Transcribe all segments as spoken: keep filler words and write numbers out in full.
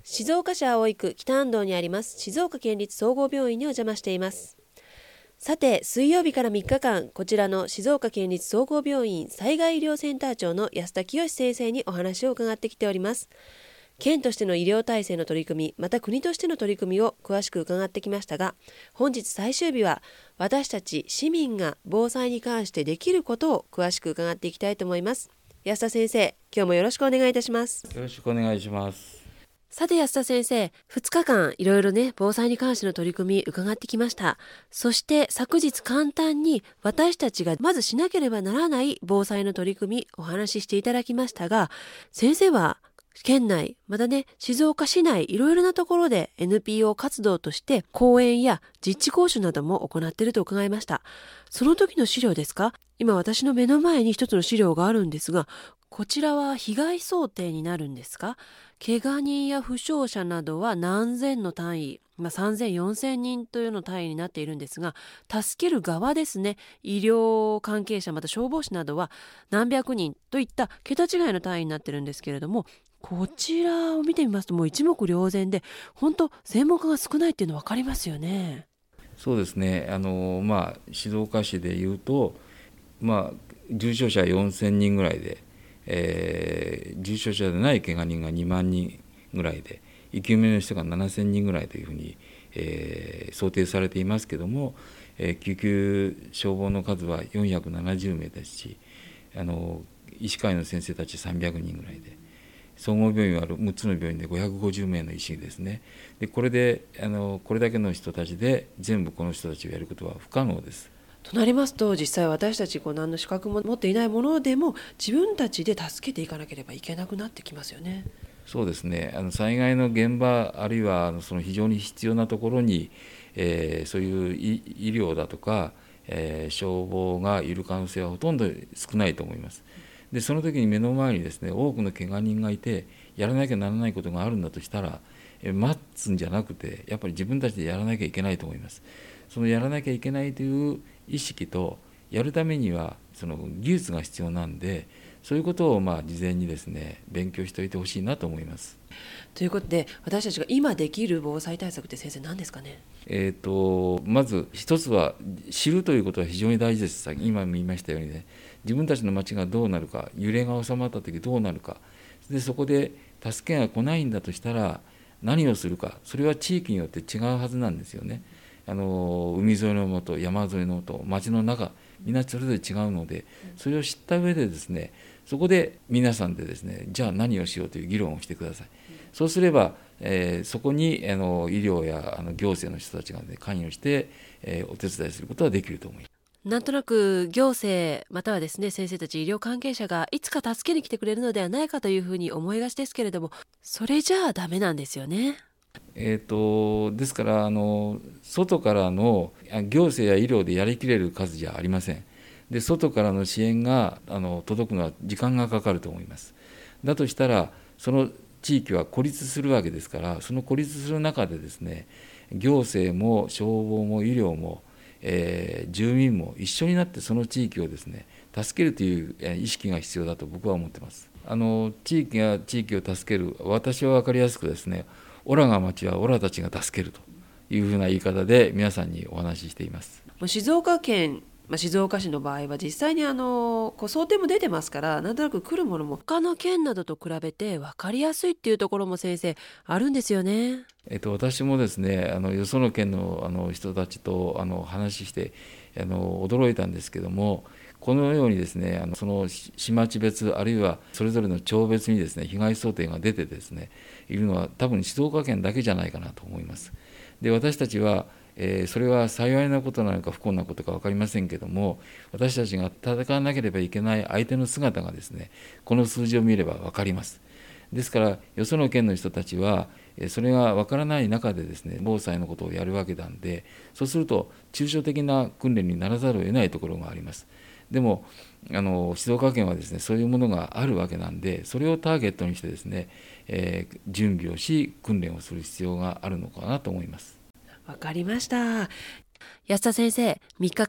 静岡市葵区北安道にあります静岡県立総合病院にお邪魔しています。さて、水曜日からみっかかん、こちらの静岡県立総合病院災害医療センター長の安田清先生にお話を伺ってきております。県としての医療体制の取り組み、また国としての取り組みを詳しく伺ってきましたが、本日最終日は私たち市民が防災に関してできることを詳しく伺っていきたいと思います。安田先生、今日もよろしくお願いいたします。 よろしくお願いします。 さて安田先生、ふつかかんいろいろね防災に関しての取り組み伺ってきました。そして昨日簡単に私たちがまずしなければならない防災の取り組みお話ししていただきましたが、先生は県内またね静岡市内いろいろなところで エヌピーオー 活動として講演や実地講習なども行っていると伺いました。その時の資料ですか？今私の目の前に一つの資料があるんですが、こちらは被害想定になるんですか？怪我人や負傷者などは何千の単位、まあ、さんぜんよんせんにんというの単位になっているんですが、助ける側ですね、医療関係者また消防士などは何百人といった桁違いの単位になっているんですけれども、こちらを見てみますともう一目瞭然で、本当専門家が少ないっていうの分かりますよね。 そうですね、あの、まあ、静岡市でいうと、まあ、重症者よんせんにんぐらいで、えー、重症者でない怪我人がにまんにんぐらいで、生き埋めの人がななせんにんぐらいというふうに、えー、想定されていますけども、えー、救急消防の数はよんひゃくななじゅうめいですし、あの医師会の先生たちさんびゃくにんぐらいで、総合病院はむっつの病院でごひゃくごじゅうめいの医師ですね。でこれであのこれだけの人たちで全部この人たちをやることは不可能です。 となりますと、実際私たちこう何の資格も持っていないものでも自分たちで助けていかなければいけなくなってきますよね。 そうですね、あの災害の現場あるいはあのその非常に必要なところに、えー、そういう医療だとか、えー、消防がいる可能性はほとんど少ないと思います。でその時に目の前にですね多くの怪我人がいてやらなきゃならないことがあるんだとしたら、え待つんじゃなくてやっぱり自分たちでやらなきゃいけないと思います。そのやらなきゃいけないという意識とやるためにはその技術が必要なんで、そういうことをまあ事前にですね勉強しておいてほしいなと思います。 ということで私たちが今できる防災対策って先生何ですかね？ えーとまず一つは知るということは非常に大事です。今も言いましたようにね、自分たちの町がどうなるか、揺れが収まった時どうなるか、でそこで助けが来ないんだとしたら何をするか、それは地域によって違うはずなんですよね。あの海沿いのもと山沿いのもと町の中みんなそれぞれ違うので、それを知った上でですねそこで皆さんでですねじゃあ何をしようという議論をしてください。そうすれば、えー、そこにあの医療やあの行政の人たちが、ね、関与して、えー、お手伝いすることはできると思います。 なんとなく行政またはですね先生たち医療関係者がいつか助けに来てくれるのではないかというふうに思いがちですけれども、それじゃあダメなんですよね。 えー、とですからあの外からの行政や医療でやりきれる数じゃありません。で外からの支援があの届くのは時間がかかると思います。だとしたらその地域は孤立するわけですから、その孤立する中でですね行政も消防も医療も、えー、住民も一緒になってその地域をですね助けるという意識が必要だと僕は思っています。あの地域が地域を助ける、私は分かりやすくですねオラが町はオラたちが助けるというふうな言い方で皆さんにお話ししています。 静岡県、まあ、静岡市の場合は実際にあのこう想定も出てますから、なんとなく来るものも他の県などと比べて分かりやすいっていうところも先生あるんですよね。 えっと、私もですねあのよその県の、あの人たちとあの話してあの驚いたんですけども、このようにですねあのその市町別あるいはそれぞれの町別にですね被害想定が出てですねいるのは多分静岡県だけじゃないかなと思います。で私たちは、えー、それは幸いなことなのか不幸なことか分かりませんけども、私たちが戦わなければいけない相手の姿がですねこの数字を見れば分かります。ですからよその県の人たちはそれが分からない中でですね防災のことをやるわけなんで、そうすると抽象的な訓練にならざるを得ないところがあります。でもあの静岡県はですねそういうものがあるわけなんで、それをターゲットにしてですね、えー、準備をし訓練をする必要があるのかなと思います。 わかりました。安田先生、みっかかん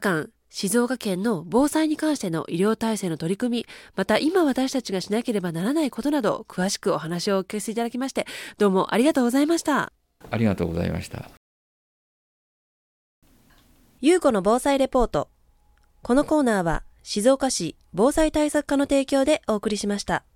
静岡県の防災に関しての医療体制の取り組み、また今私たちがしなければならないことなど、詳しくお話をお聞かせいただきまして、どうもありがとうございました。 ありがとうございました。 ゆうこの防災レポート。このコーナーは静岡市防災対策課の提供でお送りしました。